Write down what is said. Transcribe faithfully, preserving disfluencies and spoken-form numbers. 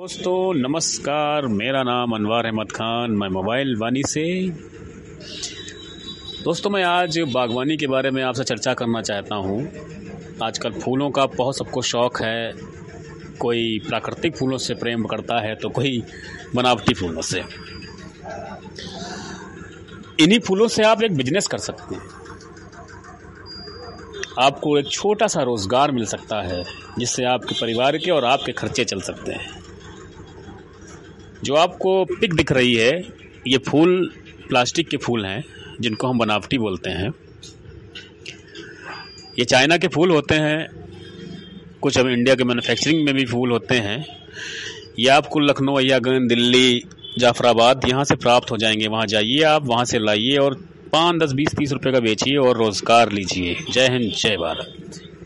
दोस्तों नमस्कार, मेरा नाम अनवर अहमद खान, मैं मोबाइल वानी से। दोस्तों मैं आज बागवानी के बारे में आपसे चर्चा करना चाहता हूँ। आजकल फूलों का बहुत सबको शौक़ है। कोई प्राकृतिक फूलों से प्रेम करता है तो कोई बनावटी फूलों से। इन्हीं फूलों से आप एक बिजनेस कर सकते हैं। आपको एक छोटा सा रोज़गार मिल सकता है जिससे आपके परिवार के और आपके खर्चे चल सकते हैं। जो आपको पिक दिख रही है, ये फूल प्लास्टिक के फूल हैं जिनको हम बनावटी बोलते हैं। ये चाइना के फूल होते हैं, कुछ अब इंडिया के मैन्युफैक्चरिंग में भी फूल होते हैं। ये आपको लखनऊ, अय्यागंज, दिल्ली, जाफराबाद यहाँ से प्राप्त हो जाएंगे। वहाँ जाइए, आप वहाँ से लाइए और पाँच दस बीस तीस रुपए का बेचिए और रोज़गार लीजिए। जय हिंद, जय भारत।